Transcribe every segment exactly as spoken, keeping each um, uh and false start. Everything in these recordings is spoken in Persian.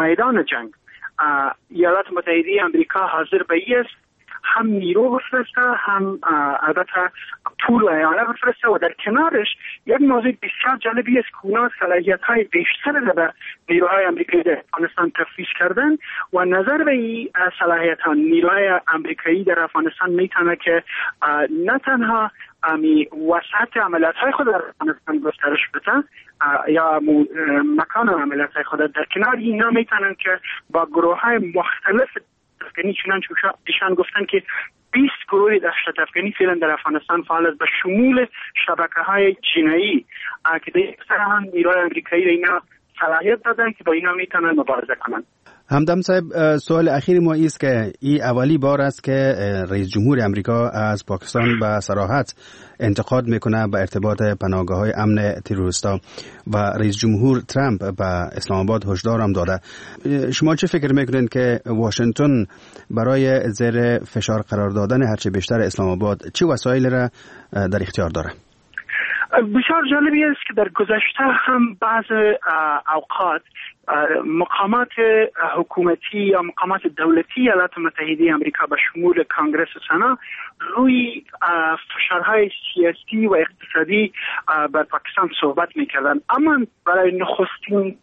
میدان جنگ ایالات متحده آمریکا حاضر به است هم نیرو بفرسته هم البته پول و اعانه بفرسته و در کنارش یک موضوع بسیار جالبی است که اونا صلاحیت های بیشتر را به نیروهای آمریکایی در افغانستان تفویض کردن و نظر به این صلاحیت ها نیروهای آمریکایی در افغانستان میتونه که نه تنها امی وسعت عملیات های خود در افغانستان گسترش بده یا مکان عملیات های خود در کنار اینا میتونن که با گروه های مختلف افغانی چنانچه ایشان گفتن که بیست گروه دهشت افغانی فعلا در افغانستان فعال است به شمول شبکه‌های جنایی که در هم نیروهای آمریکایی را اینا صلاحیت دادن که با اینا میتونن مبارزه کنن. همدم صاحب، سوال اخیر ما است که این اولی بار است که رئیس جمهور امریکا از پاکستان به صراحت انتقاد میکنه به ارتباط پناهگاه‌های امن تروریستا و رئیس جمهور ترامپ به اسلام آباد هشدار هم داده. شما چه فکر میکنین که واشنگتن برای زیر فشار قرار دادن هرچه بیشتر اسلام آباد چه وسایلی را در اختیار داره؟ بسیار جالبی است که در گذشته هم بعض اوقات مقامات حکومتی یا مقامات دولتی ایالات متحده آمریکا به شمول کانگرس و سنا روی فشارهای سیاسی و اقتصادی بر پاکستان صحبت میکردن، اما برای نخستین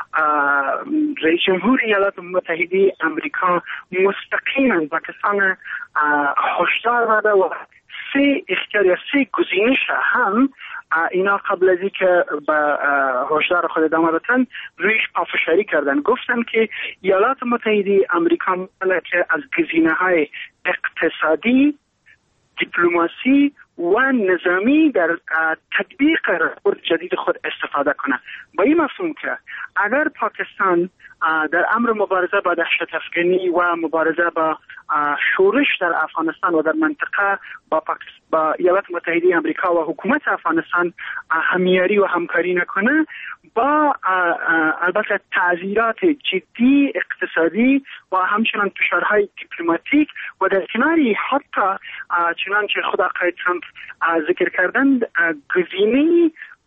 رئیس جمهور ایالات متحده آمریکا مستقیما پاکستان هشدار داده و سه اختیار یا سه گزینش هم اینا قبل از اینکه به هشدار خود ادامه بدن رویش پافشاری کردن. گفتن که ایالات متحده آمریکا که از گزینه‌های اقتصادی، دیپلماسی و نظامی در تطبیق رهبر جدید خود استفاده کنه. با این مفهوم که اگر پاکستان در امر مبارزه با دهشت افغانی و مبارزه با شورش در افغانستان و در منطقه با, با ایالات متحده آمریکا و حکومت افغانستان همیاری و همکاری نکنه، با البته تعزیرات جدی اقتصادی و همچنان فشارهای دیپلماتیک و در کناری حتی چنانچه خود آقای ترامپ ذکر کردن گزینه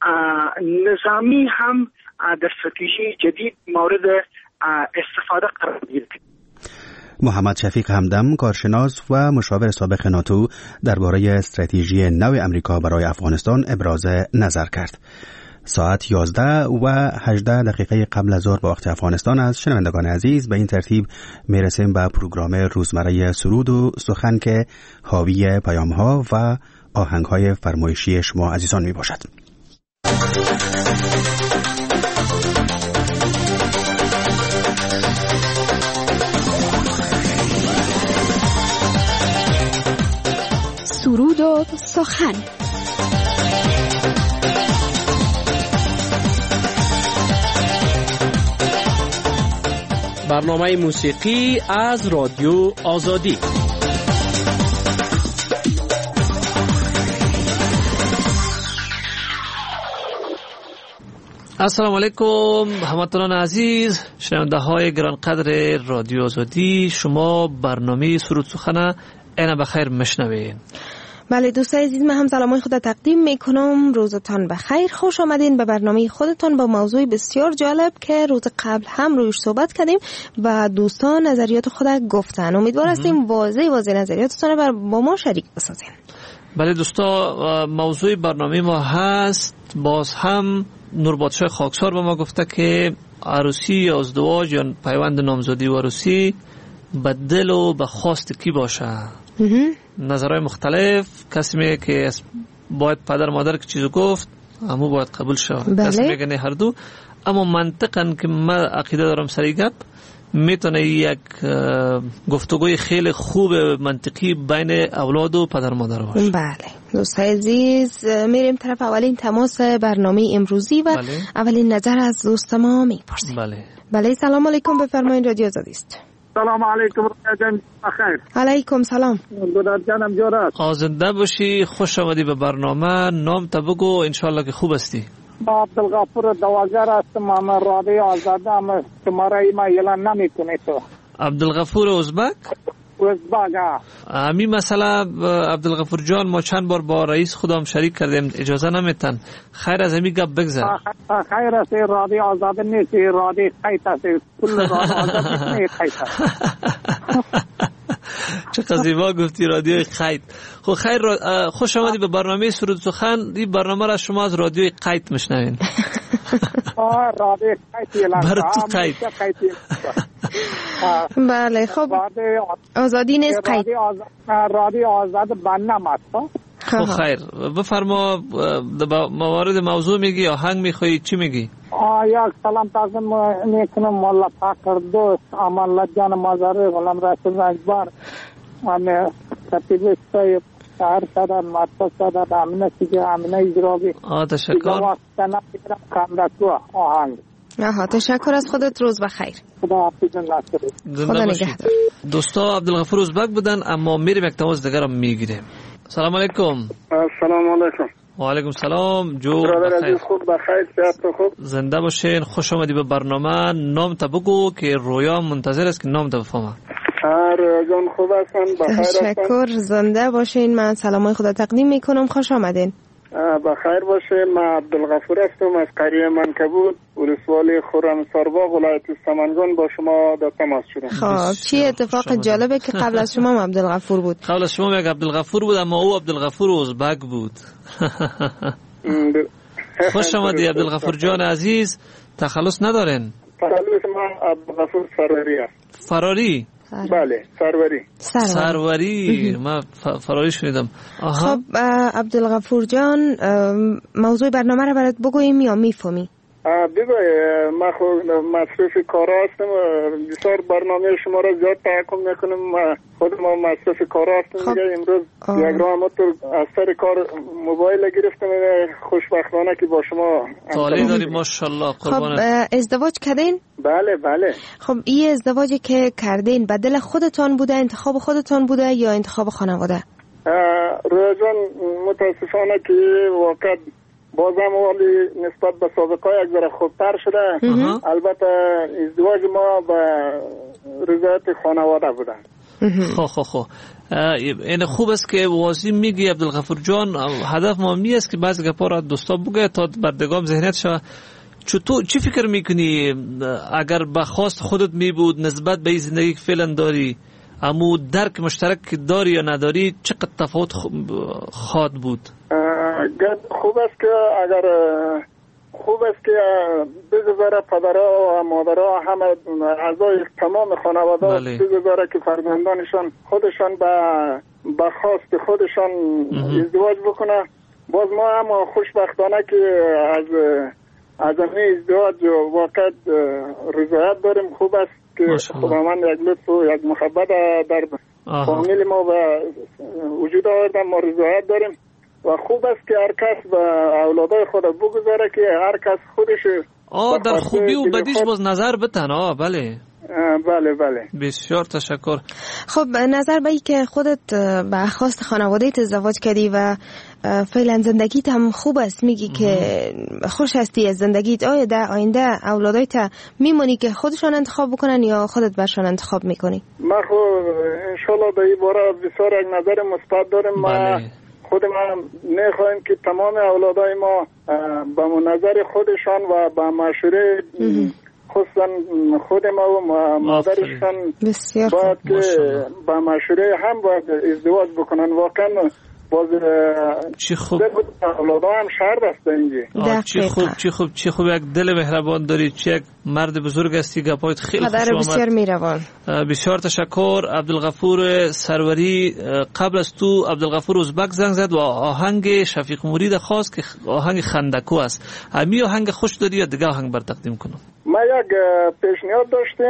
نظامی هم در استراتژی جدید مورد استفاده قرار گرفت. محمد شفیق همدم، کارشناس و مشاور سابق ناتو، درباره استراتژی نو امریکا برای افغانستان ابراز نظر کرد. ساعت یازده و هجده دقیقه قبل از ظهر به وقت افغانستان است. شنوندگان عزیز، به این ترتیب میرسیم به پروگرام روزمره سرود و سخن که حاوی پیام‌ها و آهنگ‌های فرمایشی شما عزیزان می باشد. سرود و سخن. برنامه موسیقی از رادیو آزادی. السلام علیکم هموطنان عزیز، شنونده های گرانقدر رادیو آزادی، شما برنامه سرود سخن اینا بخیر مشنوین. بله دوستان عزیز، من هم سلامای خود تقدیم میکنم. روزتان بخیر، خوش آمدین به برنامه خودتان با موضوع بسیار جالب که روز قبل هم رویش صحبت کردیم و دوستان نظریات خود گفتن. امیدوار هستیم واضح واضح نظریاتتان رو با ما شریک بسازین. بله دوستا، موضوع برنامه ما هست باز هم نوربادشاه خاکسار به ما گفته که عروسی یا ازدواج یا پیوند نامزدی و عروسی به دل و به خواست کی باشه. نظرهای مختلف، کسی میگه که باید پدر مادر که چیزو گفت همو باید قبول شود، کسی میگه نه هر دو. اما منطقاً که من عقیده دارم سری گپ میتونه یک گفتگوی خیلی خوب منطقی بین اولاد و پدر مادر باشه. بله دوستای عزیز، میریم طرف اولین تماس برنامه امروزی و بله. اولین نظر از دوست ما میپرسیم. بله بله سلام علیکم، بفرمایید رادیو آزادی است. سلام علیکم جان، بخیر. علیکم سلام. گودار جانم جورا. آزنده باشی، خوش آمدی به برنامه. نام تا بگو، انشالله که خوب هستی. عبدالغفور دواگر هستم، من رادیو آزاده، اما شماره ای ما اعلان نمیکنه تو. عبدالغفور ازبک؟ ازباگ. همین مسئله عبدالغفور جان ما چند بار با رئیس خودم شریک کردیم، اجازه نمیتن. خیر از همین گپ بگذر. خیر است، رادیو آزاد نیست، رادیو قیت است، کل رادیو آزاد نیست، قیت است. چه زیبا گفتی رادیوی قید. خب خیر، خوش آمدی به برنامه سرود سخن. این برنامه را شما از رادیوی قید میشنوین. آه رادیوی قید برای تو قید. بله خب آزادی نیست قید. رادیو آزاد بنام است. خب خیر بفرما، موارد موضوع میگی، آهنگ میخوایی، چی میگی؟ آه یک سلام تقدیم میکنم مولا فقر دوست امان جان مازاره غلام رسول اکبر من خطیب سایب شهر صدر مرکز صدر امینه سیگه امینه اجرابی. آه تشکر. آهنگ. آها تشکر از خودت، روز بخیر. خدا حافظ ناصر. خدا نگهدار. دوستا عبدالغفور ازبک بودن، اما میریم یک تماس دیگر رو میگیریم. سلام علیکم. سلام علیکم. و علیکم سلام. جو بخیر. خوب بخیر، صحت خوب. زنده باشین، خوش آمدی به برنامه. نام تا بگو که رویا منتظر است که نام تا بفهمه. جان خوب هستن، بخیر هستن. تشکر، زنده باشین. من سلامای خدا تقدیم میکنم، خوش آمدین. بخیر باشه. من عبدالغفور هستم از قریه منکبود، ولسوالی خرمسارباغ، ولایت سمنگان. با شما در تماس شدم. خب چی اتفاق جالبه که قبل از شما عبدالغفور بود؟ قبل از شما یک عبدالغفور بود، اما او عبدالغفور ازبک بود. خوش آمدی عبدالغفور جان عزیز. تخلص ندارن؟ تخلص من عبدالغفور فراری است. فراری؟ بله سروری. سروری من فراری شنیدم. خب عبدالغفور جان موضوع برنامه رو برات بگوییم یا میفهمی؟ بگوی. من خود مصرف کارا هستم، بسیار برنامه شما را زیاد تعقیب میکنم. خود ما مصرف کارا هستم. دیگه امروز یک راهمتر از سر کار موبایل گرفتم، خوشبختانه که با شما طالع داری ماشاءالله. قربانت. خب ازدواج کردین؟ بله بله. خب این ازدواجی که کردین به دل خودتان بوده، انتخاب خودتان بوده یا انتخاب خانواده؟ رویا جان متاسفانه که واقعا بازم ولی نسبت به سابقه یک ذره خوبتر شده. البته ازدواج ما به رضایت خانواده بوده. خب خب خب این خوب است که واضح میگی عبدالغفور جان. هدف ما می است که بعضی گپا را دوستا بگه تا بردگام ذهنیت شود. چطور چی فکر میکنی اگر به خواست خودت می بود نسبت به این زندگی که فعلا داری، اما درک مشترک داری یا نداری، چقدر تفاوت خواهد بود؟ خوب است که اگر خوب است که بگذاره پدرها و مادرها همه اعضای تمام خانواده بله. بگذاره که فرزندانشان خودشان به به خواست خودشان ازدواج بکنه. باز ما هم خوشبختانه که از از این ازدواج واقعا رضایت داریم. خوب است که خداوند یک لطف و یک محبت در فامیل ما و وجود آورده. ما رضایت داریم و خوب است که هر کس به اولادای خود بگذاره که هر کس خودش آه در خوبی و بدیش باز نظر بتن. آه بله بله بله. بسیار تشکر. خب نظر به ای که خودت به خواست خانواده ازدواج کردی و فعلا زندگیت هم خوب است، میگی که خوش هستی از زندگیت، آیا در آینده اولادایت میمونی که خودشان انتخاب بکنن یا خودت برشان انتخاب میکنی؟ ما خود انشالله در این باره بسیار یک نظر مثبت داریم. ما خود ما نخواهیم که تمام اولادای ما با نظر خودشان و با مشوره خصوصا خود ما و مادرشان باید که با مشوره هم باید ازدواج بکنن. واقعا باز چی خوب اولادا هم شرط است اینجا. چی خوب چی خوب چی خوب یک دل مهربان داری، چه یک مرد بزرگ هستی. گپایت خیلی خوش آمد. بسیار میروان. بسیار تشکر عبدالغفور سروری. قبل از تو عبدالغفور ازبک زنگ زد و آهنگ شفیق مرید خواست که آهنگ خندکو است. همین آهنگ خوش داری یا دیگه آهنگ بر تقدیم کنم؟ ما یک پیشنهاد داشتیم،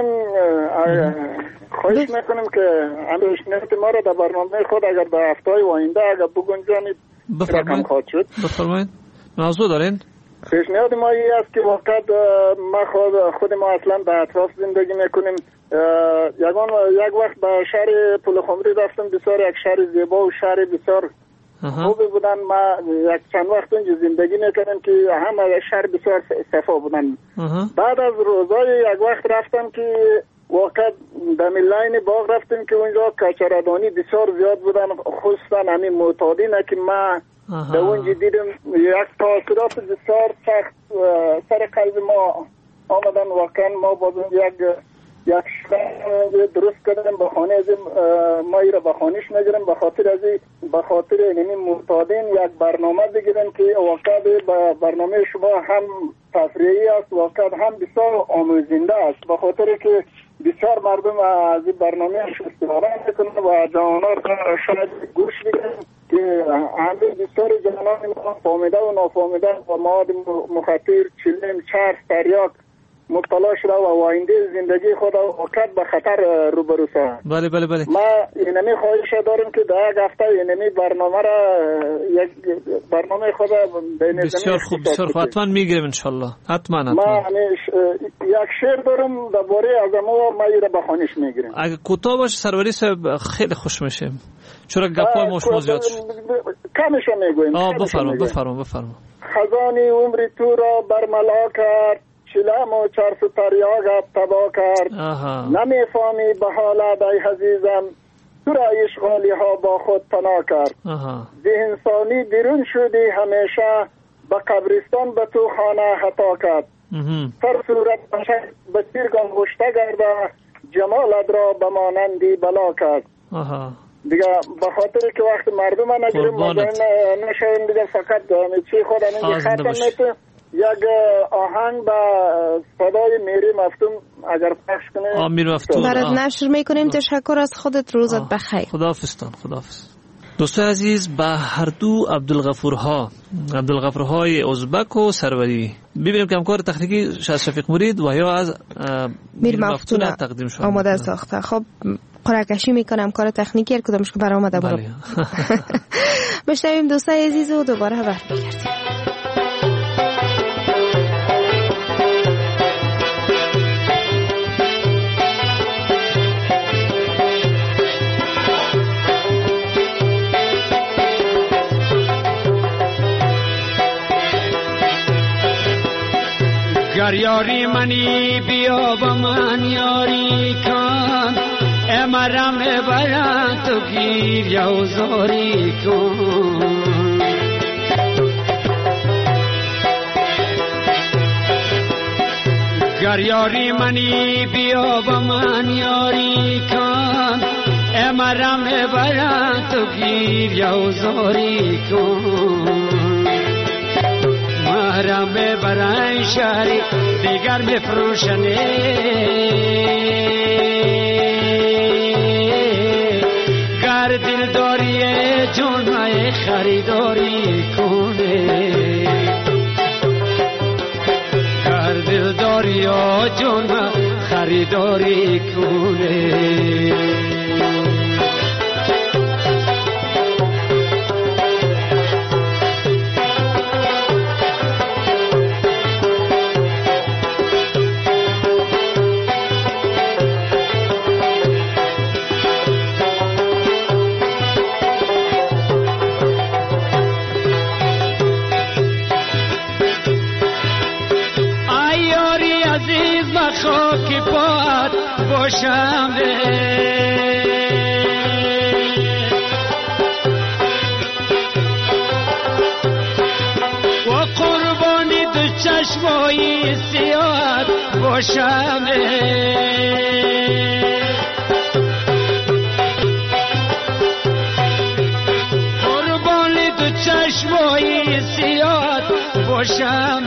خواهش میکنیم که این پیشنهاد ما را در برنامه خود اگر در هفته‌های آینده اگر بگنجانید رقم خواهد شد. بفرمایید. موضوع دارین؟ پیشنهاد ما این است که واقعا ما خود خود ما اصلا در اطراف زندگی میکنیم. یگان یک وقت به شهر پلخمری رفتم، بسیار یک شهر زیبا و شهر بسیار خوبی بودن. ما یک چند وقت اونجا زندگی میکردم که همه شهر بسیار صفا بودن. بعد از روزای یک وقت رفتم که واقعا در لاین باغ رفتیم که اونجا کچردانی بسیار زیاد بودن، خصوصا همین معتادینه که من در اونجا دیدم یک تاثیرات بسیار سخت سر قلب ما آمدن. واقعا ما باز یک یک شبه درست کردیم به خانه از ما ایره به خانهش نگیریم، به خاطر از به خاطر اینمی معتادین یک برنامه بگیریم که واقعا به برنامه شما هم تفریحی است، واقعا هم بسیار آموزنده است، به خاطر که بسیار مردم از این برنامه استفاده میکنن و جوانان شاید گوش میکنن که همه بسیار جوانان فهمیده و نافهمیده و مواد مخدر، چلم، چرس، تریاک مبتلا شده و آینده زندگی خود واقعا به خطر روبرو شدن. بله بله بله. ما اینمی خواهش دارم که در یک هفته اینمی برنامه را یک برنامه خود بسیار خوب بسیار خوب حتما میگیریم ان شاء الله. حتما حتما. ما یک شعر دارم درباره عظما ما ایره به خوانش میگیریم. اگه کوتاه باشه سروری صاحب خیلی خوش میشه. چرا گپای ما شما زیاد شد. کمش میگویم. آ بفرما بفرما بفرما. خزانی عمر تو را برملا کرد، چلم و چرس و تریاقت تبا کرد. نمیفهمی به حالت ای عزیزم، تو را اشغالی ها با خود پناه کرد. ذهنسانی درون شدی همیشه، به قبرستان به تو خانه خطا کرد. سر صورت به تیرگان گشته گرده، جمالت را به مانندی بلا کرد. دیگه به خاطر که وقت مردم ها نگیریم مزاین نشویم دیگه فقط چی خودم اینجا ختم میتون یک آهنگ با صدای میری مفتون اگر پخش کنه آمیر مفتون برات نشر میکنیم. تشکر از خودت، روزت بخیر. خداحافظتان خداحافظ. دوستان عزیز، به هر دو عبدالغفورها عبدالغفورهای ازبک و سروری ببینیم که همکار تکنیکی شفیق مرید و یا از میر مفتون تقدیم شد آماده ساخته. خب قرعه‌کشی میکنم کار تکنیکی هر کدامش که برام اومده برام بشنویم دوستان عزیز و دوباره برمیگردیم. گر یاری منی بیا با من یاری کن، امرم برم تو گیر یوزاری کن. گر یاری منی بیا با من یاری کن، امرم برم تو گیر یوزاری کن. مهرم برای شهری دیگر می فروشنه، گر دل داری جونای خریداری کنه، گر دل داری جون خریداری کنه. باشم و قربانی دو چشمای سیاه باشم، قربانی دو چشمای سیاه باشم.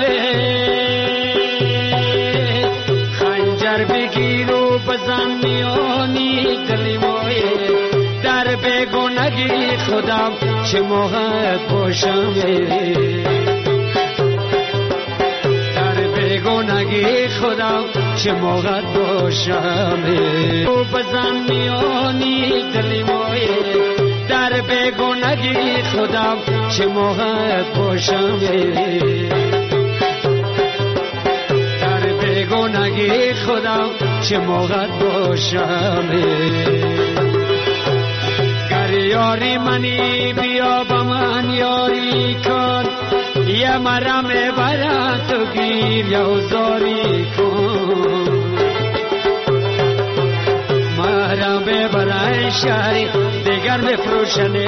خنجر بگیر و بزن میانی دلی مایه، در بیگانگی خودم چه موقع باشم، در بیگانگی خودم چه موقع باشم. و بزن میانی دلی مایه، در بیگانگی خودم چه موقع باشم، بیگانگی خودم چه موقع باشم. گر یاری منی بیا با من یاری کن، یه مرم برا تو گیر یوزاری کن. شهری دیگر بفروشنه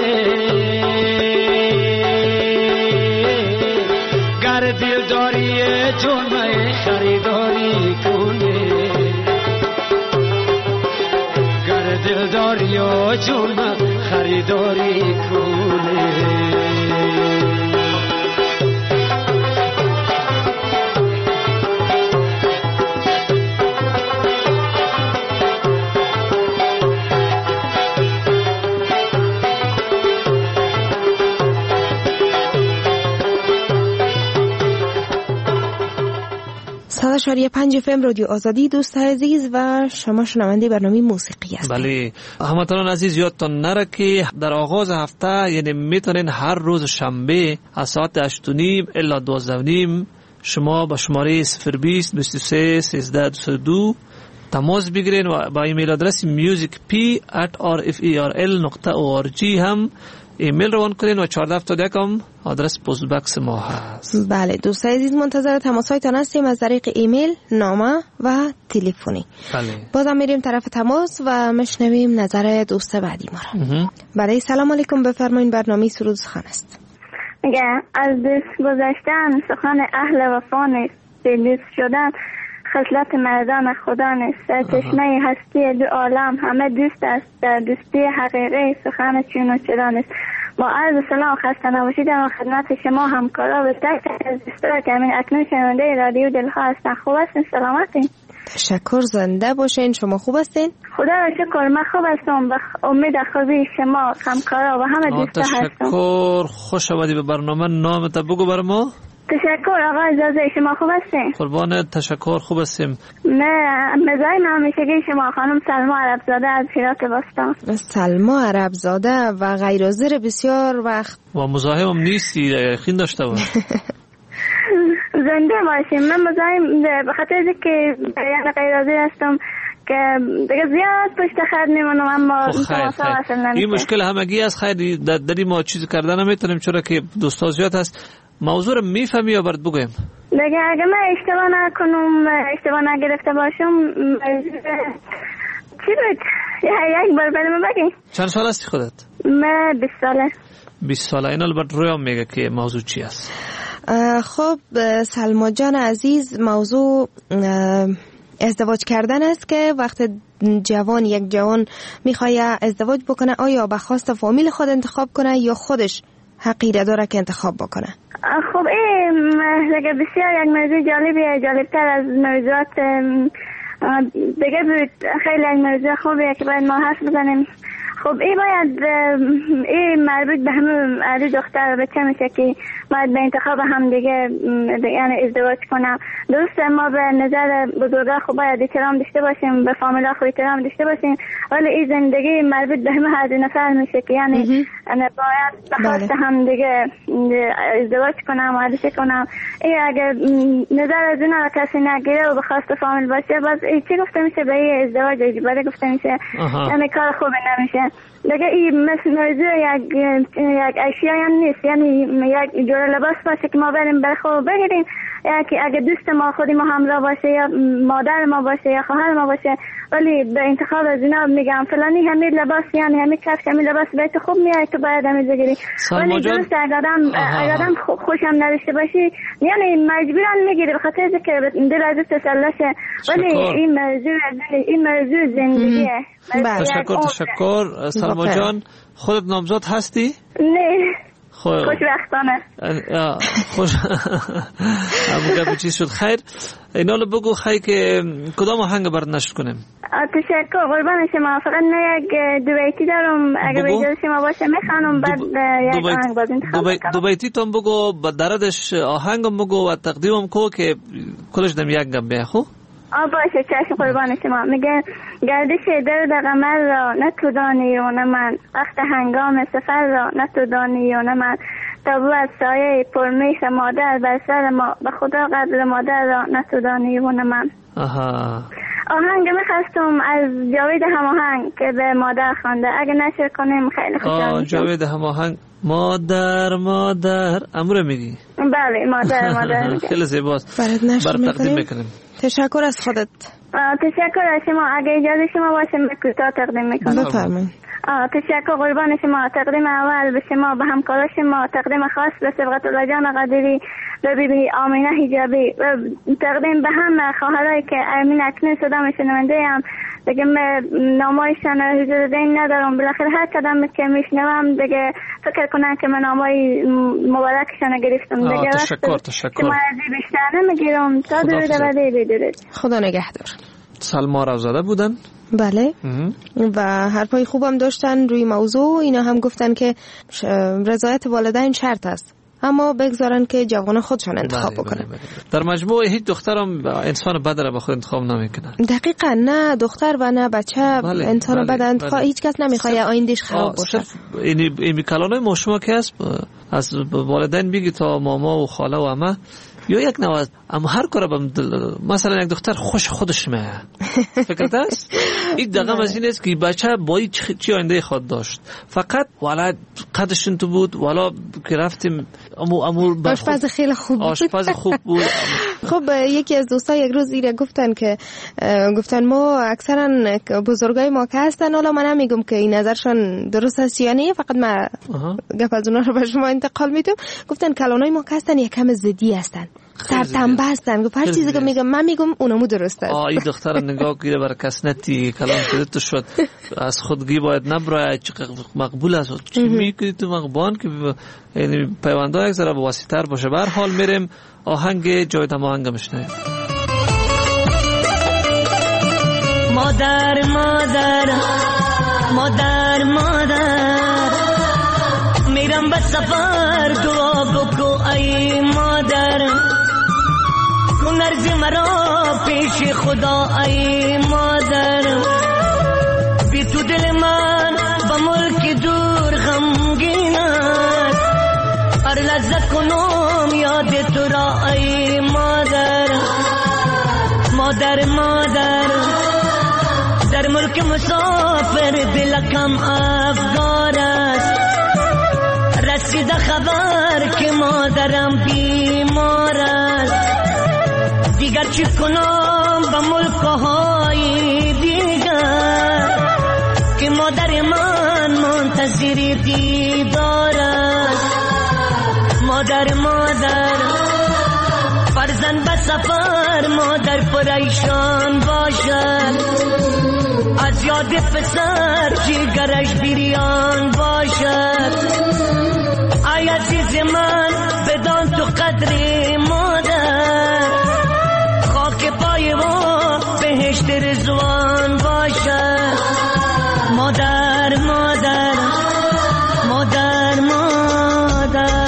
گر دل داری جون من خریداری کنه گر دل داری جون من خریداری کنه صد و شش پنج اف ام رادیو آزادی. دوست عزیز و شما شنونده برنامه موسیقی هستید. بله هموطنان عزیز، یادتان نره که در آغاز هفته یعنی میتونین هر روز شنبه از ساعت هشت و نیم الی دوازده و نیم شما با شماره صفر بیست بیست و سه سیزده دویست و دو تماس بگیرین و با ایمیل آدرس musicp at r f e r l نقطه org هم ایمیل روان کنین و چهارده هفتاد و یک هم آدرس پست بکس ما هست. بله دوست عزیز، منتظر تماس‌هایتان هستیم از طریق ایمیل، نامه و تلفنی. بله بازم میریم طرف تماس و میشنویم نظر دوست بعدی ما را. بله سلام علیکم، بفرمایید. برنامه سرود سخن است. میگه از دست گذشتن سخن اهل وفا نیست، دلدوست شدن خصلت مردان خدا نیست. در چشمه هستی دو عالم همه دوست است، در دوستی حقیقی سخن چون و چرا نیست. با عرض سلام خسته نباشید در خدمت شما همکارا و تک تک از دوستان که همین اکنون شنونده رادیو دلها هستن. خوب هستین؟ سلامتین؟ تشکر، زنده باشین. شما خوب هستین؟ خدا را شکر، من خوب هستم. به امید خوبی شما همکارا و همه دوستا هستم. تشکر، خوش آمدی به برنامه. نامت بگو بر ما. تشکر آقا اجازه، شما خوب هستین؟ قربان، تشکر، خوب هستیم. نه مزای همیشگی شما خانم سلما عربزاده از هرات باستان. سلما عربزاده و غیرحاضر بسیار وقت و مزاحمم نیستی، خین داشته باش. زنده باشیم. من مزاحم به خاطر اینکه یعنی غیرحاضر هستم که دیگه زیاد پشت خط نمیمونم، اما این مشکل همگی از خیر در ما چیز کردن نمیتونیم چرا که دوستا زیاد هست. موضوع رو میفهمی یا برات بگویم؟ دیگه اگه من اشتباه نکنم، اشتباه نگرفته باشم، چی بود؟ یک بار بریم بگی. چند سال هستی خودت؟ من بیست ساله. بیست ساله. این البته رویام میگه که موضوع چی است. خب سلما جان عزیز، موضوع ازدواج کردن است که وقت جوان یک جوان میخواد ازدواج بکنه، آیا به خواست فامیل خود انتخاب کنه یا خودش حقی داره که انتخاب بکنه؟ خب این دیگه بسیار یک موضوع جالبیه، جالبتر از موضوعات دیگه بود. خیلی یک موضوع خوبیه که باید ما حرف بزنیم. خب این باید این مربوط به همه علی دختر و بچه میشه که باید به انتخاب هم دیگه یعنی ازدواج کنم. درسته ما به نظر بزرگا خب باید احترام داشته باشیم، به فامیلا خب احترام داشته باشیم، ولی این زندگی مربوط به همه هر دو نفر میشه که یعنی باید به خواست هم دیگه ازدواج کنم و علیشه کنم. این اگر نظر از اون کسی نگیره و به خواست فامیل باشه، باز چی گفته میشه به این ازدواج اجباری گفته میشه، یعنی کار خوبی نمیشه. دیگه این مثل موضوع یک یک اشیا هم نیست، یعنی یک جور لباس باشه که ما بریم برای خود بگیریم، یا که اگه دوست ما خودی ما همراه باشه یا مادر ما باشه یا خواهر ما باشه، ولی به انتخاب از اینا میگم فلانی همین لباس یعنی همین کفش همین لباس بهت خوب میاد تو باید همین بگیری. ولی درست اگه آدم اگه آدم خوشم نداشته باشی یعنی مجبورن میگیری به خاطر اینکه دل از تسلی شه. ولی این موضوع این موضوع زندگیه. تشکر تشکر سلما جان. خودت نامزد هستی؟ نه. خوشبختانه. خوش ابو گپ چیز شد. خیر اینا رو بگو خیر که کدام آهنگ برات نشر کنیم. تشکر قربان شما. فقط نه یک دو بیتی دارم، اگه به اجازه شما باشه میخوانم بعد یک آهنگ باز انتخاب کنم. دو بیتی تون بگو، با دردش آهنگم بگو و تقدیمم کو که کلش دم یک گم بیه. خب آ باشه چشم قربان شما. میگه گردش درد قمر را نه تو دانی و نه من، وقت هنگام سفر را نه تو دانی و نه من، تابو از سایه پرمیش مادر بر سر ما، به خدا قدر مادر را نه تو دانی و نه من. آها آهنگ میخواستم از جاوید هماهنگ که به مادر خوانده، اگه نشر کنیم خیلی خوشحال میشم. جاوید هماهنگ مادر مادر امر میگی؟ بله مادر مادر خیلی زیباست. برات نشر تقدیم میکنیم. تشکر از خودت. تشکر از شما. اگه اجازه شما باشه من کوتاه تقدیم میکنم. بفرمایید. تشکر قربان شما. تقدیم اول به شما، به همکاران شما، تقدیم خاص به سبقت الله جان قدیری و بی بی آمینه حجابی و تقدیم به هم خواهرایی که امین اکنون صدا شنونده هم دیگه نامایشان حضور دین ندارم. بالاخره هر قدم که میشنوم دیگه فکر کنم که من نامای مبارکشان گرفتم. دیگه تشکر تشکر. شما عزیز بیشتر نمیگیرم. تا درود و بدرود. خدا نگهدار. سلما روزاده بودن. بله و حرفای خوبم داشتن روی موضوع. اینا هم گفتن که رضایت والدین شرط است، اما بگذارن که جوان خودشان انتخاب بکنن. در مجموع هیچ دخترم انسان بد را به خود انتخاب نمیکنه. دقیقاً، نه دختر و نه بچه بله، انسان بله، بد انتخاب بله. هیچ کس نمیخواد آیندهش خراب باشه. این این کلانه ما شما که هست از والدین بگی تا ماما و خاله و عمه یا یک نوع، اما هر کار بم مثلا یک دختر خوش خودش میه فکرت است این دقیقا از این است که بچه با چی آینده خود داشت، فقط والا قدشون تو بود، والا که رفتیم امو امور آشپز خیلی خوب آشپز خوب بود. خب یکی از دوستا یک روز ایره گفتن که گفتن ما اکثرا بزرگای ما که هستن، حالا من نمیگم که این نظرشان درست است یا نه، فقط من گپ از اونا رو به شما انتقال میدم. گفتن کلانای ما که هستن یکم ضدی هستن، سرتنبه هستن. گفت هر چیزی که میگم من میگم اونمو درست است. آ این دختر نگاه گیره برای کس نتی کلام خودت شد از خودگی باید نبرای مقبول است. چی میگی تو مقبان که یعنی پیوندها یک ذره واسطه‌تر باشه. به هر حال میریم آهنگ جاودم آهنگ میشنویم. مادر مادر مادر مادر میرم به سفر دعا بکو ای مادر، کن عرض مرا پیش خدا ای مادر، بی تو دل من با ملک دور غمگین است، هر لحظه کنم یاد تو را ای مادر. مادر مادر در ملک مسافر دلکم افگار است، رسیده خبر که مادرم بیمار است، دیگر چی کنم با ملکهای دیگر که مادر من منتظر دیدار است. مادر مادر فرزند به سفر مادر پریشان باشد، از یاد پسر جگرش بریان باشد. ای عزیز من بدان تو قدر مادر، خاک پای و بهشت رضوان باشد. مادر مادر مادر مادر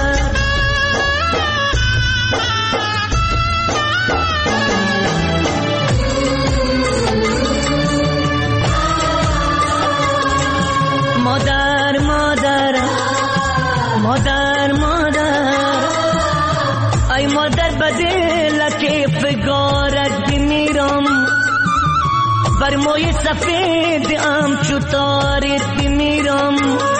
مادر مادر مادر مادر ای مادر بدل که فگارت بمیرم، بر موی سفید ام چوتارت بمیرم،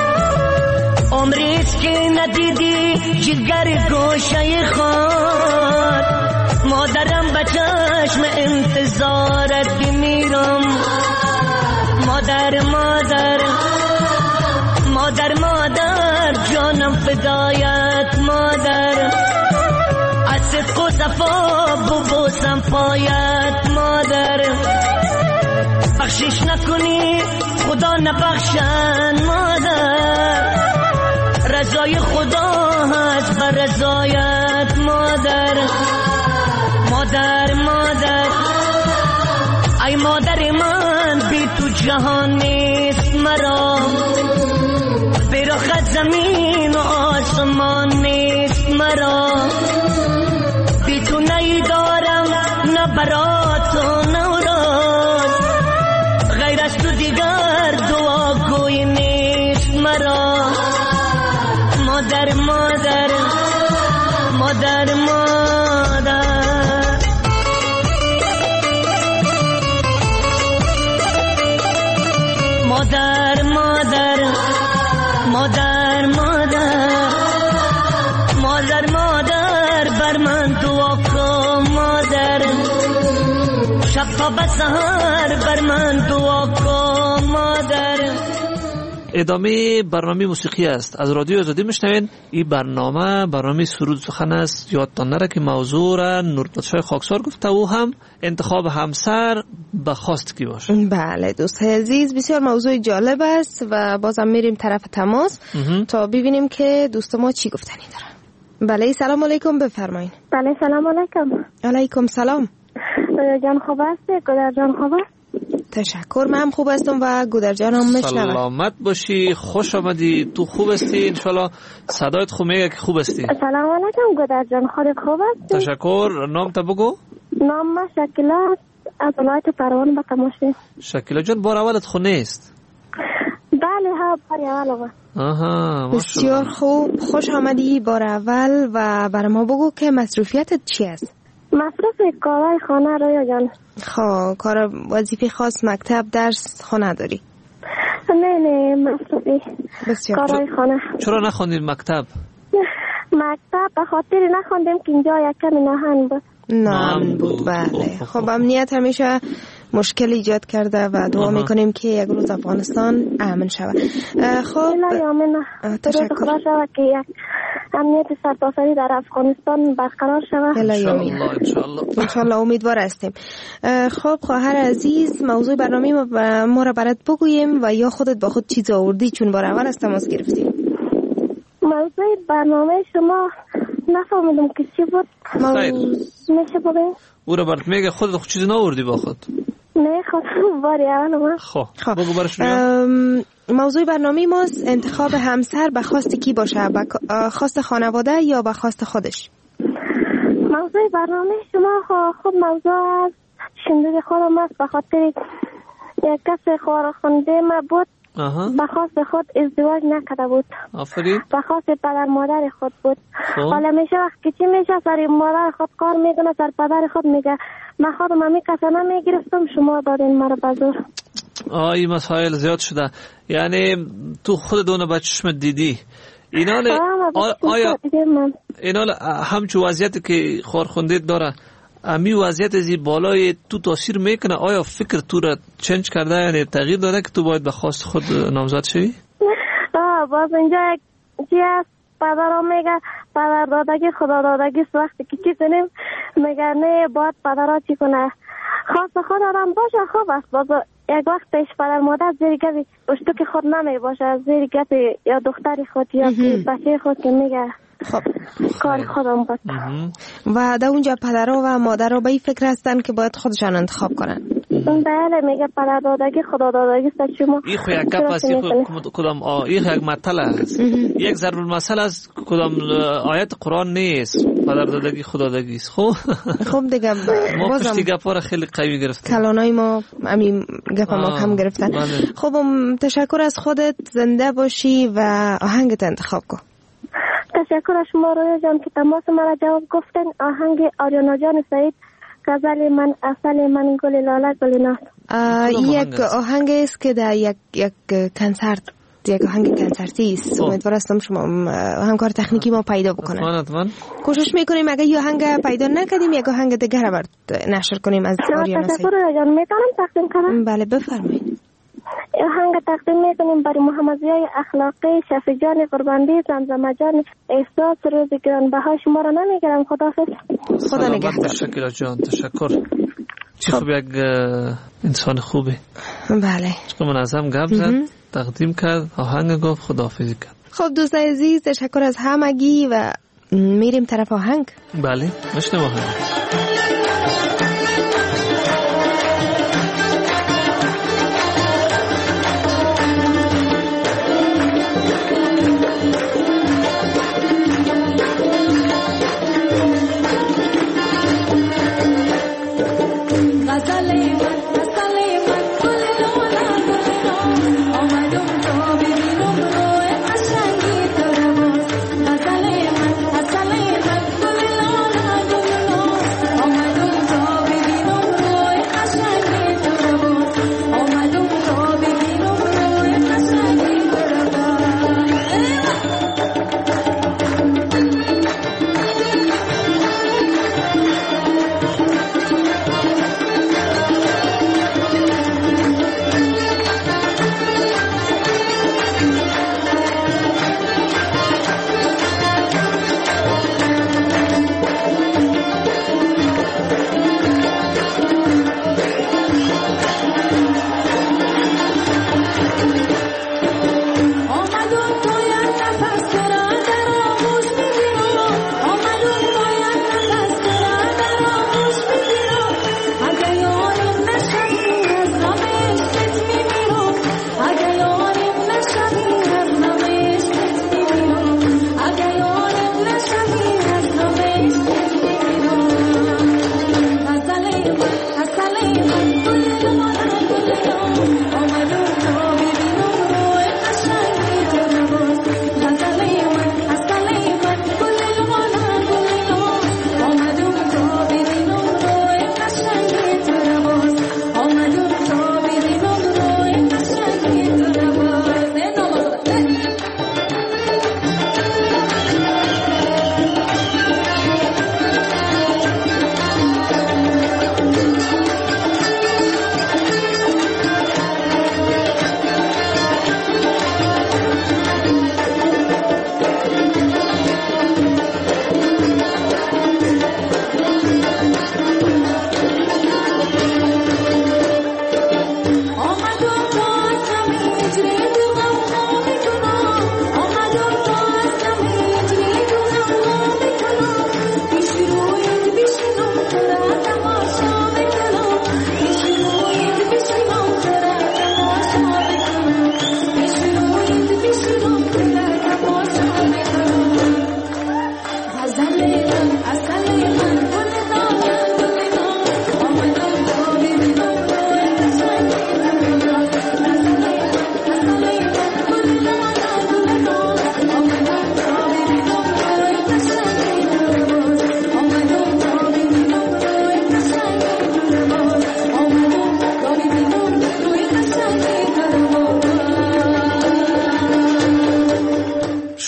عمریست که ندیدی جگر گوشه خود، مادرم به چشم انتظارت بمیرم. مادر مادر مادر مادر جانم فدایت مادر، از صدق و صفا ببوسم پایت مادر، بخشش نکنی خدا نبخشن مادر، رضای خدا هست بر رضایت مادر. مادر مادر ای مادر من بی تو جهان نیست مرا، برخت زمین و آسمان نیست مرا، بی تو نی دارم نه برات و نوراز، غیر از تو دیگر دعا گوی نیست مرا. مادر مادر مادر مادر مادر مادر مادر مادر مادر مادر بر من دعا کن مادر، شب تا بهار بر من دعا کن مادر. ادامه برنامه موسیقی است. از رادیو آزادی میشنوین. این برنامه برنامه سرود سخن است. یادتان نره که موضوع را نورپادشاه خاکسار گفته، او هم انتخاب همسر به خواست کی باشه. بله دوست عزیز، بسیار موضوع جالب است و بازم میریم طرف تماس تا ببینیم که دوست ما چی گفتنی دارن. بله سلام علیکم، بفرمایید. بله سلام علیکم. علیکم سلام. جان خوب هستی؟ گودر جان خوب است؟ تشکر، من هم خوب هستم و گودر جان هم میشنوم. سلامت باشی، خوش آمدی. تو خوب هستی؟ انشالله صدایت خوب میگه که خوب هستی. سلام علیکم گودر جان، خودت خوب هستی؟ تشکر. نام تا بگو. نام ما شکیلا از ولایت پروان به تماشی. شکیلا جان بار اولت خونه است؟ بله ها بار اول. آها بسیار خوب، خوش آمدی بار اول و برای ما بگو که مصروفیتت چی است؟ مصروف کارهای خانه رویا جان. خب کار وظیفه خاص، مکتب، درس، خانه داری؟ نه نه مصروفی بسیار کارهای خانه. چرا نخوندید مکتب؟ مکتب به خاطر نخوندیم که اینجا یک کمی نهان بود. نام بود. بله خب امنیت همیشه مشکل ایجاد کرده و دعا میکنیم که یک روز افغانستان امن شود. خب تشکر. خدا شود که یک امنیت سرتاسری در افغانستان برقرار شود. انشالله انشالله انشالله امیدوار هستیم. خب خواهر عزیز، موضوع برنامه ما, ما را برات بگوییم و یا خودت با خود چیز آوردی چون بار اول از تماس گرفتیم؟ موضوع برنامه شما نفهمیدم که چی بود. میشه بگیم؟ او را برات میگه خودت خود چیزی ناوردی با خود؟ نه خود باری اول ما. خب بگو برش موضوع برنامه ماست انتخاب همسر به خواست کی باشه، به خواست خانواده یا به خواست خودش؟ موضوع برنامه شما خود موضوع از شندوی خودم است. به خاطر یک کس خواهرخوانده ما بود، به خواست خود ازدواج نکرده بود. آفرین. به خواست پدر مادر خود بود. حالا میشه وقت که چی میشه سر مادر خود کار میکنه، سر پدر خود میگه من خودم همی کسا نمیگرفتم شما دادین مرا بزرگ. آه این مسائل زیاد شده. یعنی تو خود دونه بچشم دیدی اینا ل... آیا اینا ل... همچو وضعیتی که خورخوندید داره امی وضعیت زی بالای تو تاثیر میکنه؟ آیا فکر تو را چنج کرده، یعنی تغییر داده که تو باید به خواست خود نامزد شوی؟ آه باز اینجا چی هست پدرم میگه پدر دادگی خدا دادگی وقتی که چی کنیم میگه نه باید پدرها چی کنه خواست خود آدم باشه خوب است. باز یک وقتش پدر مادر زیر گفی اشتو که خود نمی باشه زیر گفی یا دختر خود یا بچه خود که میگه خب کار خودم بود. و در اونجا پدرها و مادرها به این فکر هستن که باید خودشان انتخاب کنن. بله میگه پدر دادگی خدا دادگی است. شما این خو یک گپ است، کدام این یک مطلب است، یک ضرب المثل است، کدام آیت قرآن نیست. پدر دادگی خدا دادگی است. خب خب دیگه ما پشتی گپا را خیلی قوی گرفتیم، کلانای ما همین گپ ما کم گرفتن. خب تشکر از خودت، زنده باشی و آهنگت انتخاب کن. تشکر از شما رویا جان که تماس مرا جواب گفتن. آهنگ آریانا جان سعید غزل من اصل من گل لاله گل ناز. یک آهنگ است که در یک یک کنسرت، یک آهنگ کنسرتی است. امیدوار هستم شما همکار تکنیکی ما پیدا بکنن. کوشش میکنیم اگه یه آهنگ پیدا نکردیم یک آهنگ دیگه رو نشر کنیم از آریانا سعید. تشکر رویا جان، میتونم تقدیم کنم؟ بله بفرمایید. آهنگ تقدیم میکنیم برای محمد ضیای اخلاقی، شفیع جان قربانی، زمزمه جان احساس. روز گرانبها شما را نمیگیرم. خداحافظ. خدا نگهدار. شکیلا جان تشکر. چی خوب یک انسان خوبه. بله چون منظم گپ زد، تقدیم کرد، آهنگ گفت، خداحافظی کرد. خب دوست عزیز تشکر از همگی و میریم طرف آهنگ. بله مشنم آهنگ. Thank you.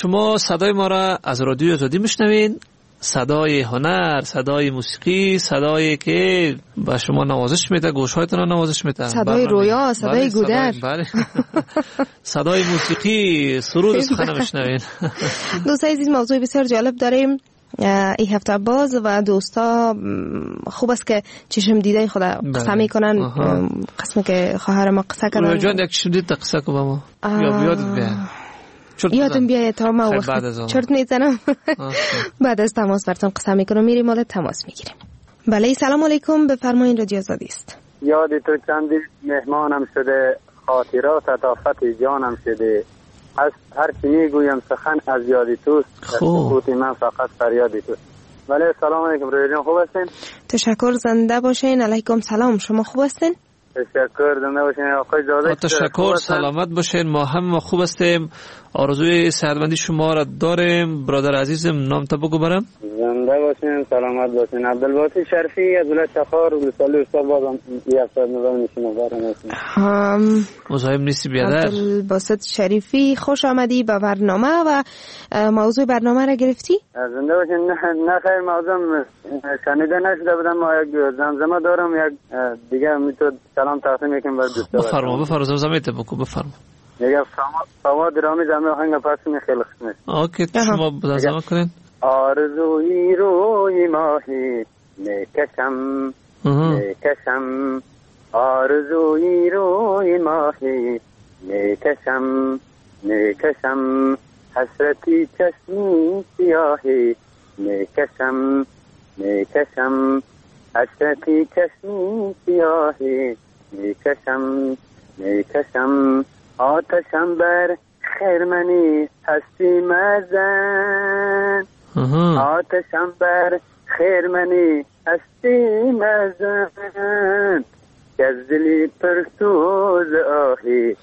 شما صدای ما را از رادیو آزادی میشنوین، صدای هنر، صدای موسیقی، صدایی که به شما نوازش میده، گوشهایتون را نوازش میده، صدای رویا، صدای گودر، بله صدای موسیقی، سرود و سخن میشنوین. دوستای عزیز، موضوع بسیار جالب داریم این هفته باز و دوستا خوب است که چشم دیده خود قصه میکنن. قسمی که خواهر ما قصه کردن. رویا جان یک چشم دیده قصه که با ما یا یادت بیاد؟ یادم بیاید تا ما وقت چرت میزنم. بعد از تماس براتون قصه میکنم، میریم حالا تماس میگیریم. بله سلام علیکم، بفرمایید رادیو آزادی است. یادی تو چندی مهمانم شده، خاطرات عطافت جانم شده، از هر چی میگویم سخن از یادی توست، سکوت من فقط فریادی توست. بله سلام علیکم رادیو، خوب هستین؟ تشکر، زنده باشین. علیکم سلام، شما خوب هستین؟ تشکر، زنده باشین آقای زاده. تشکر، سلامت باشین. ما هم ما خوب هستیم. آرزوی صحتمندی شما را داریم. برادر عزیزم نام تا بگو برام. زنده باشین، سلامت باشین. عبدالباسط شریفی از ولایت شخار ولسوالی استاد بازم یک ساعت نظام نشینه برام. هم مزاحم نیستی بیادر. عبدالباسط شریفی، خوش آمدی به برنامه و موضوع برنامه را گرفتی؟ زنده باشین. نه خیر، موضوع شنیده نشده بودم. ما یک زمزمه دارم، یک دیگه میتونم سلام تقدیم کنم بر دوستا. بفرما بفرما، زمزمه ت بگو، بفرما. میگم سما درامی زمین آهنگ پس می خیلی خوش. اوکی، شما زمزمه کنین. آرزوی روی ماهی میکشم میکشم، آرزوی روی ماهی میکشم میکشم، حسرتی چشمی سیاهی میکشم میکشم، حسرتی چشمی سیاهی میکشم میکشم، آتشم بر خرمنی هستی مزن، آتشم بر خرمنی هستی مزن، گزلی پرسوز آهی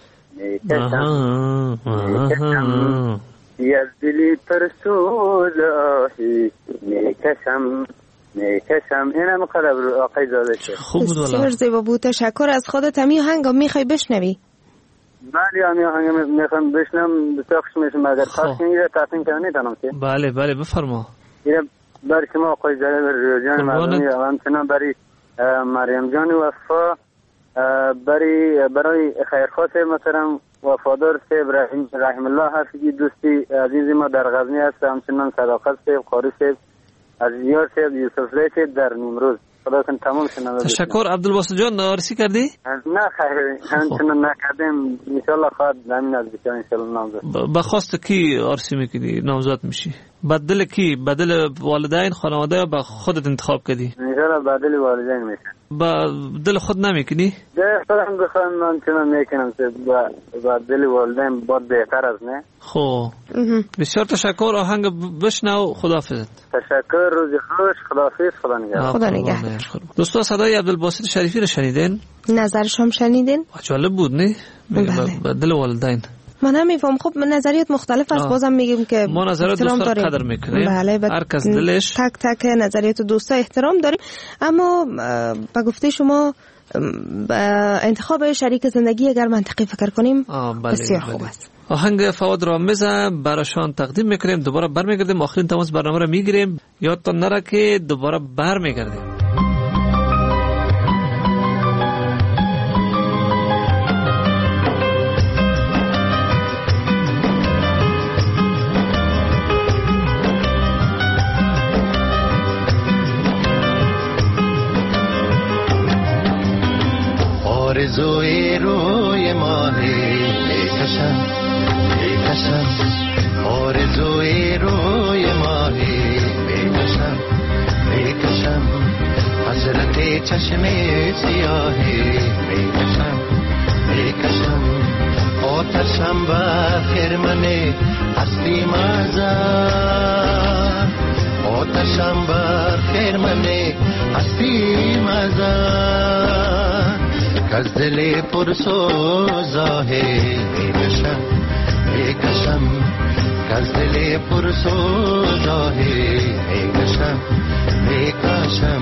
میکشم میکشم، گزلی پرسوز آهی میکشم میکشم. اینم قلب آقای زاده شد. خوب بود والله. بسیار زیبا بود. تشکر از خودت. همی هنگام میخوای بشنوی؟ بله همی هنگام میخوام بشنم. بسیار خوش میشم اگر خواست اینجا تصمیم کنم نیتانم که. بله بله بفرما. اینه برای شما آقای زاده بر جان مردمی و همچنان برای مریم جان وفا، برای برای خیرخواه محترم وفادار سیب رحم, رحم الله حفیظی دوستی عزیزی ما در غزنی هست، همچنان صداقت سیب قاری سیب از یار سیب یوسف لی سیب در نیمروز. خدا کن تمام شنوه. تشکر. عبدالباسط جان آرسی کردی؟ نه خیر همچنان نکردیم. انشالله خواهد همین از بسیار انشالله نامزد. بخواست کی آرسی میکنی نامزد میشی؟ بدل کی؟ بدل والدین خانواده یا با خودت انتخاب کردی؟ انشالله بدل والدین میشه. با دل خود نمیکنی؟ ده خودم بخوام من چنان میکنم که با دل والدین بود بهتر از نه. خب بسیار تشکر. آهنگ بشنو. خداحافظت. تشکر، روز خوش. خداحافظ. خدا نگهدار. خدا نگهدار. دوستان صدای عبدالباسط شریفی رو شنیدین؟ نظرش هم شنیدین؟ جالب بود نه؟ با دل والدین. من نمیفهم. خب نظریات مختلف است. بازم میگیم که ما نظریات دوستا قدر میکنیم. بله، هر کس دلش. تک تک نظریات دوستا احترام داریم. اما با گفته شما انتخاب شریک زندگی اگر منطقی فکر کنیم بله بسیار بله. خوب است. آهنگ فواد رامز براشان تقدیم میکنیم. دوباره برمیگردیم. آخرین تماس برنامه رو میگیریم. یادتون نره که دوباره برمیگردیم. آرزوی روی ماهی میکشم میکشم، آرزوی روی ماهی میکشم میکشم، حسرت چشم سیاهی میکشم میکشم، آتشم بر خرمن هستی مزن، آتشم بر خرمن هستی مزن، از دل پرسوزاهی میکشم میکشم، از دل پرسوزاهی میکشم میکشم.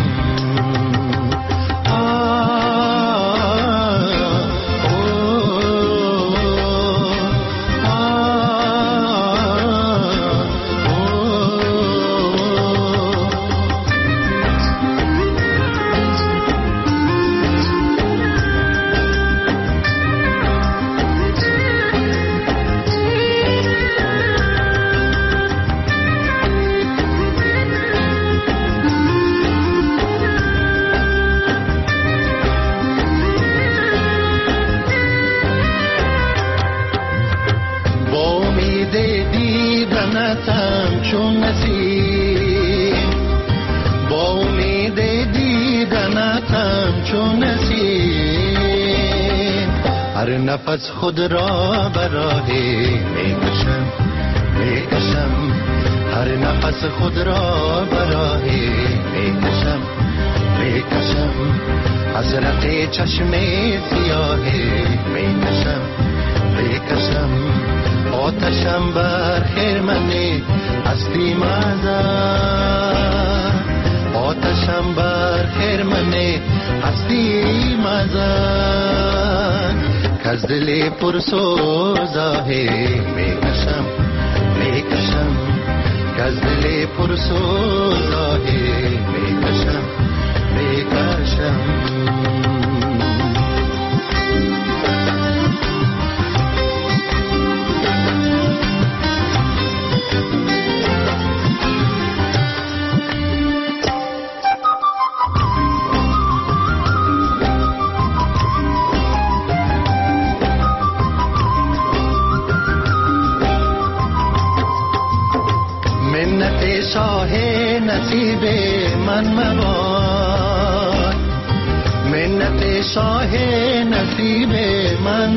هر نفس خود را براهی میکشم میکشم هر نفس خود را براهی میکشم میکشم حسرت چشم سیاهی میکشم میکشم آتشم بر خرمن هستی مزن آتشم بر خرمن هستی مزن کز دل پرسوزاهی میکشم میکشم کز دل پرسوزاهی میکشم میکشم منت شاه نصیب من مباد منت شاه نصیب من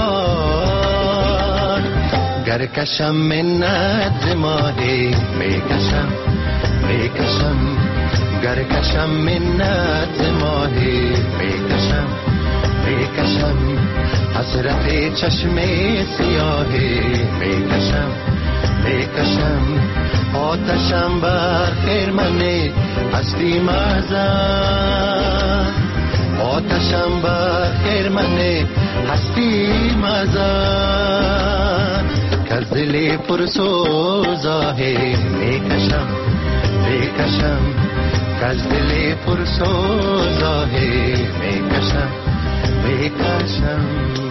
مباد گر کشم منت زماهی میکشم میکشم گر کشم منت زماهی میکشم میکشم حسرت چشم سیاهی میکشم میکشم آتشم بر خرمن هستی مزن آتشم بر خرمن هستی مزن کز دل پرسوزاهی میکشم میکشم کز دل پرسوزاهی میکشم میکشم.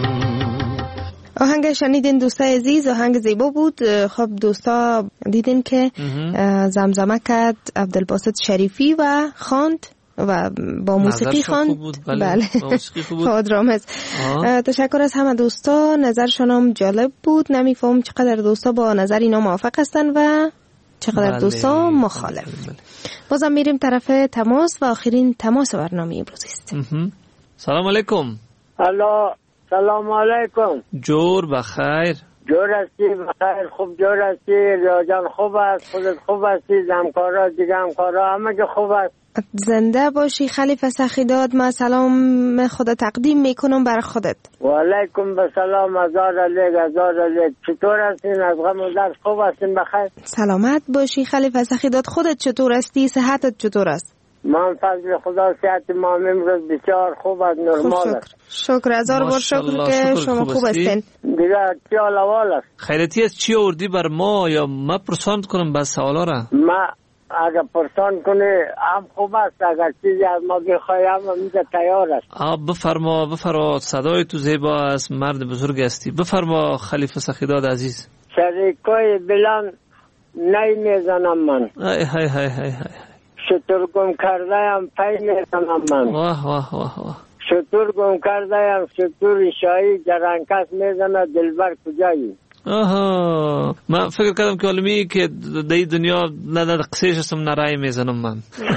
آهنگ شنیدین دوستای عزیز، آهنگ زیبا بود. خب دوستا دیدین که زمزمه کرد عبدالباسط شریفی و خواند و با موسیقی خواند. بله, بله. خودرامز. تشکر از همه دوستا، نظرشون هم جالب بود. نمیفهم چقدر دوستا با نظر اینا موافق هستن و چقدر بله. دوستا مخالف. بله. بله. بازم میریم طرف تماس و آخرین تماس برنامه امروز است. سلام علیکم. الو سلام علیکم. جور بخیر. جور هستی بخیر، خوب جور هستی، ریا جان خوب است، خودت خوب هستی، همکارا دیگه همکارا همه که خوب است. زنده باشی خلیفه سخیداد. من سلام خدا تقدیم میکنم بر خودت. و علیکم بسلام. هزار علیک هزار علیک. چطور هستین؟ از غم و درد خوب هستین؟ بخیر سلامت باشی خلیفه سخیداد. خودت چطور هستی؟ صحتت چطور است؟ من فضل خدا صحت ما امروز بسیار خوب است، نرمال است. شکر هزار بار شکر که شما خوب هستین. دیگه چی حال احوال است؟ خیرتی است. چی آوردی بر ما یا ما پرساند کنم بس سوالا را؟ ما اگر پرسان کنی هم خوب است، اگر چیزی از ما بخوای هم میده تیار است. آب بفرما بفرما، صدای تو زیبا است، مرد بزرگ هستی. بفرما خلیفه سخیداد عزیز. شریکای بلند نی میزنم من. های های های های های. شطور گم کرده هم پی میزنم من. واه واه واه واه. شطور گم کرده هم شطور شایی جرانکس میزنه دلبر کجایی. آها، من فکر کردم که علمی که دی دنیا نه نه قصهش هستم نرای میزنم من.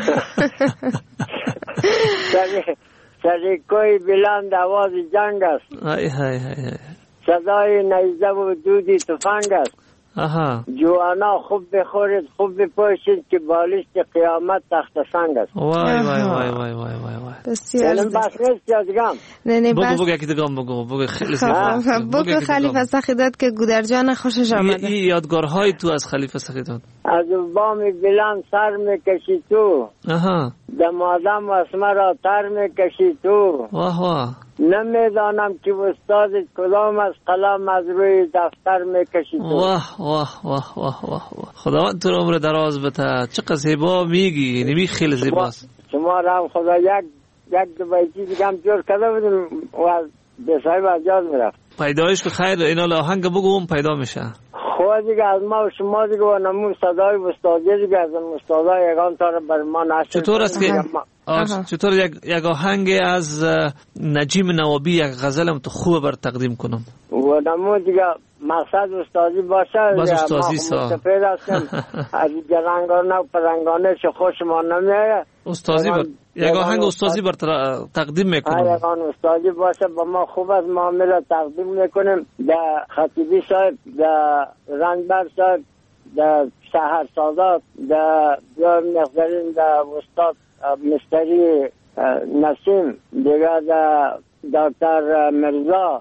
شریکای بلند آواز جنگ است. های های های. صدای نیزه و دودی تفنگ است. آها. جوانا خوب بخورید خوب بپوشید که بالشت قیامت تخت سنگ است. وای وای وای وای وای وای وای. بسیار زیبا. بس نیست یا دیگم؟ نه نه بگو بس. بگو یکی دیگم بگو بگو خیلی زیبا. بگو خلیفه سخیداد که گودرجان خوشش آمده. این یادگارهای تو از خلیفه سخیداد. از بام بلند سر میکشی تو. آها. دم آدم اسمه را تر میکشی تو. واه واه. نمیدانم که استاد کدام از قلم از روی دفتر میکشی تو. واه واه واه واه واه. خداوند تو عمر دراز بده. چقدر زیبا میگی، نمی خیلی زیباست. شما را هم خدا یک یک دو بیتی دیگه هم جور کرده بودیم و به صاحب اجاز میرفت. پیدایش که خیر اینا آهنگ بگو هم پیدا میشه. خود دیگه از ما و شما دیگه و نمون صدای استادی دیگه از استادای یگان تا بر ما نشد. چطور است که چطور یک یک آهنگ از نجیم نوابی یک غزلم تو خوب بر تقدیم کنم و نمو دیگه مقصد استادی باشه بس استادی سا مستفید هستم از جلنگانه و پرنگانه چه خوشمان نمیه استادی بر یک آهنگ استادی بر تقدیم میکنم یک آهنگ استادی باشه با ما خوب از معامله تقدیم میکنیم در خطیبی صاحب در رنگبر صاحب در شهر سادات در بیار مقدرین در استاد مستری نسیم دیگر در دکتر مرزا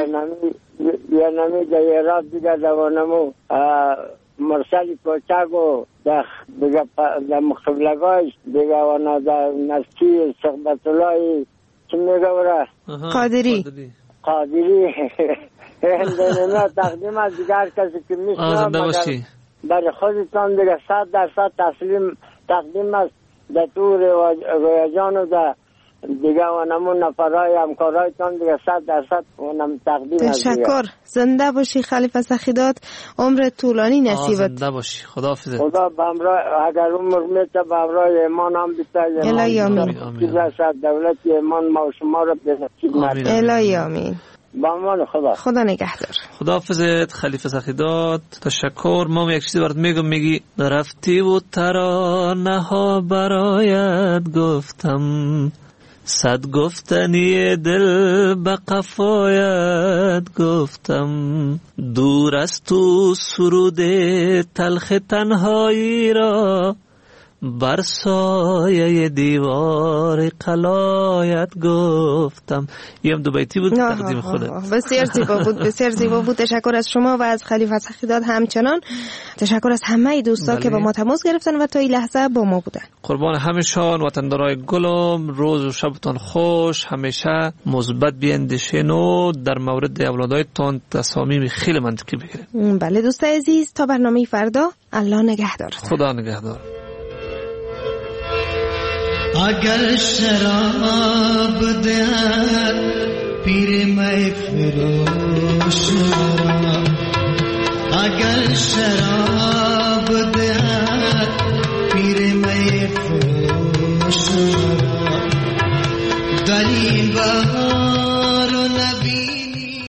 یه نمی در ایراد دیگر دوانمو مرسلی کوچک و در مخبلگاش دیگر وانا در نسکی صحبت اللهی چی میگه برا قادری قادری نه تقدیم از دیگر کسی که میشنم برای خودتان دیگر صد درصد تسلیم تقدیم است در طور رویجان و در دیگه و نمون نفرهای همکارهایتان دیگه صد درصد اونم تقدیم است. تشکر. زنده باشی خلیفه سخیدات، عمر طولانی نصیبت. زنده باشی. خداحافظ. خدا بامرای اگر عمر میته بامرای ایمان هم بیته. الهی آمین. دولت ایمان ما و شما رو به نصیب نکنه. الهی آمین. با امان خدا. خدا نگهدار. خداحافظت خلیفه سخیدات. تشکر. ما یک چیزی برات میگم میگی رفتی و ترانه ها برایت گفتم صد گفتنی دل به قفایت گفتم دور از تو سرود تلخ تنهایی را بر سایه دیوار قلایت گفتم. یه هم دو بیتی بود تقدیم خودت. بسیار زیبا بود، بسیار زیبا بود. تشکر از شما و از خلیفه سخیدات همچنان. تشکر از همه دوستان که با ما تماس گرفتن و تا این لحظه با ما بودن. قربان همشان وطندارای گلم. روز و شبتان خوش. همیشه مثبت بیاندیشین و در مورد اولادایتان تصامیم خیلی منطقی بگیرید. بله دوست عزیز، تا برنامه فردا الله نگهدار. خدا نگهدار. اگر شراب دهد پیر می فروش را اگر شراب دهد پیر می فروش را دلی بها